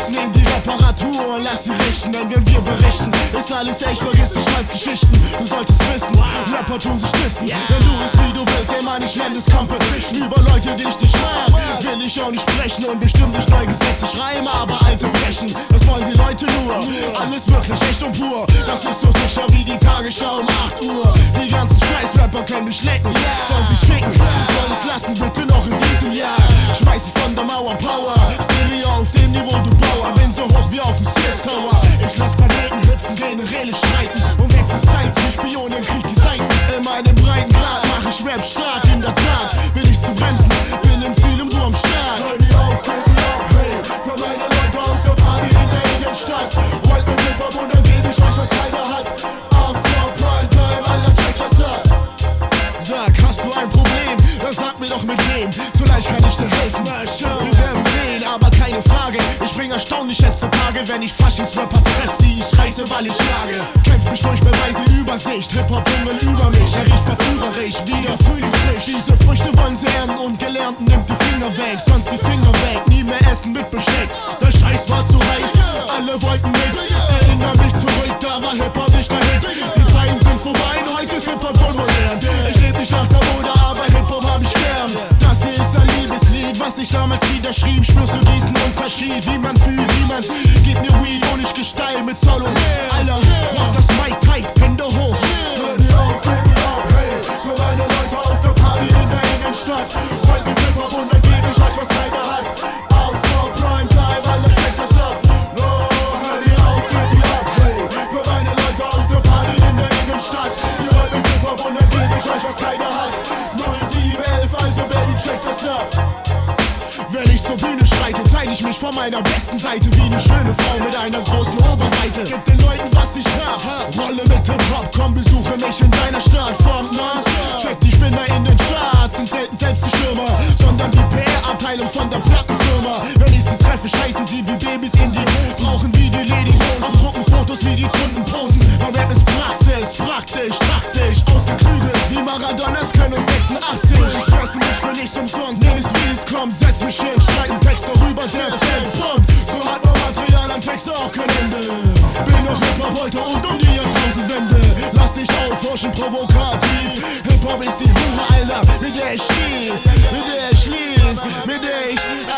müssen in die Reparatur und lass sie richten, denn wenn wir berichten, ist alles echt, vergiss die Schmalzgeschichten. Du solltest wissen, Rapper tun sich dissen. Wenn du es wie du willst, ey Mann, ich nenn es Competition. Über Leute, die ich nicht mag, will ich auch nicht sprechen und bestimmt nicht neue Gesetze schreiben, aber alte brechen. Das wollen die Leute nur, alles wirklich echt und pur. Das ist so sicher wie die Tagesschau um 8 Uhr. Die ganzen Scheiß-Rapper können mich lecken, sollen sich ficken, sollen es lassen, bitte noch in diesem Jahr. Schmeiß sie von der Mauer, Power, Stereo auf dem Niveau, du Bauer. Bin so hoch wie auf dem Sears Tower. Ich lass Planeten hüpfen, Generäle streiten und wechsel Styles wie Spionen, krieg die Seiten. In meinem breiten Grad mach ich Rap stark, in der Tat bin ich zu bremsen, bin im Ziel und du am Start. Hör die auf, guck die ab, hey, für meine Leute auf der Party in der Innenstadt. Rollt mit Hip-Hop und dann geb ich euch, was keiner hat. After Primetime, Alter, check das ab. Sag, hast du ein Problem? Dann sag mir doch mit wem, vielleicht kann ich dir helfen. Wir werden sehen, aber keine Frage, ich bring Erstaunliches zutage, wenn ich Faschingsrapper treff, die ich reiße, weil ich jage. Kämpf mich durch Beweise, Übersicht, Hip-Hop-Dschungel über mich, er riecht verführerisch, wie der Frühling frisch. Diese Früchte wollen sie ernten und Gelernten nimmt die Finger weg, sonst die Finger weg, nie mehr essen mit Besteck. Der Scheiß war zu heiß, alle wollten mit, erinnere mich zurück, da war Hip-Hop nicht der Hit. Die Zeiten sind vorbei, heute ist Hip-Hop voll modern. Ich red nicht nach der Mode, aber Hip-Hop hab ich gern. Das hier ist ein Liebeslied, was ich damals niederschrieb. Spürst du diesen Unterschied, wie man fühlt, wie man sieht. Gib mir Weed und ich gesteil mit Solo. Alter, rock das Mic tight, Hände hoch. Hör die auf, gib mir ab, hey, für meine Leute auf der Party in der Innenstadt. Rollt mit Hip-Hop und dann geb ich euch, was keiner hat. After Primetime, Alter, check das ab. Hör die auf, gib mir ab, hey, für meine Leute auf der Party in der Innenstadt. Ihr rollt mit Hip-Hop und dann geb ich euch, was keiner hat. 0711, also Baby, check das ab. Wenn ich zur Bühne schreite, zeig ich mich von meiner besten Seite wie eine schöne Frau mit einer großen Oberweite. Gib den Leuten, was ich hab, rolle mit Hip-Hop, komm, besuche mich in deiner Stadt. Vom Nas, check die Spinner in den Charts, sind selten selbst die Stürmer, sondern die PR-Abteilung von der Plattenfirma. Wenn ich sie treffe, scheißen sie wie Babys in die Hose, rauchen wie die Ladies, aufdrucken Fotos wie die Kunden posen. Mein Rap ist Praxis, praktisch, taktisch, ausgeklügelt, wie Maradonas können 86. Ich fresse mich für nichts umsonst, nehm es wie es kommt, setz mich hin, schreib einen Text darüber, der Fan kommt. So hat man Material an Texte auch kein Ende. Bin noch Hip-Hop heute und um die Jahrtausendwende. Lass dich aufforschen, provokativ. Hip-Hop ist die Hure, Alter, mit der ich schlief, mit der ich schlief, mit der ich